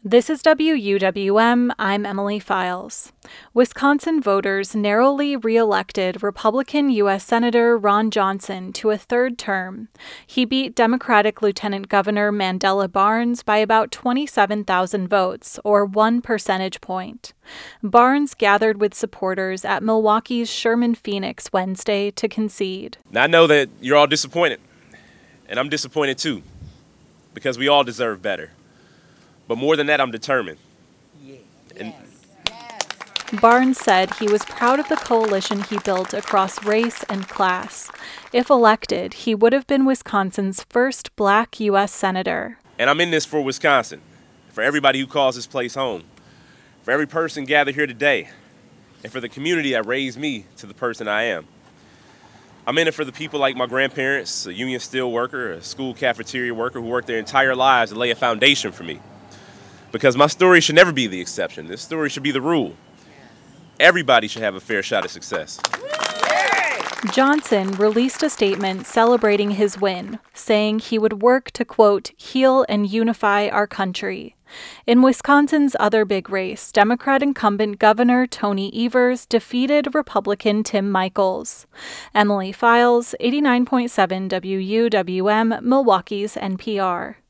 This is WUWM. I'm Emily Files. Wisconsin voters narrowly re-elected Republican U.S. Senator Ron Johnson to a third term. He beat Democratic Lieutenant Governor Mandela Barnes by about 27,000 votes, or 1 percentage point. Barnes gathered with supporters at Milwaukee's Sherman Phoenix Wednesday to concede. Now, I know that you're all disappointed, and I'm disappointed too, because we all deserve better. But more than that, I'm determined. Barnes said he was proud of the coalition he built across race and class. If elected, he would have been Wisconsin's first black U.S. senator. And I'm in this for Wisconsin, for everybody who calls this place home, for every person gathered here today, and for the community that raised me to the person I am. I'm in it for the people like my grandparents, a union steel worker, a school cafeteria worker who worked their entire lives to lay a foundation for me. Because my story should never be the exception. This story should be the rule. Everybody should have a fair shot at success. Johnson released a statement celebrating his win, saying he would work to, quote, heal and unify our country. In Wisconsin's other big race, Democrat incumbent Governor Tony Evers defeated Republican Tim Michels. Emily Files, 89.7 WUWM, Milwaukee's NPR.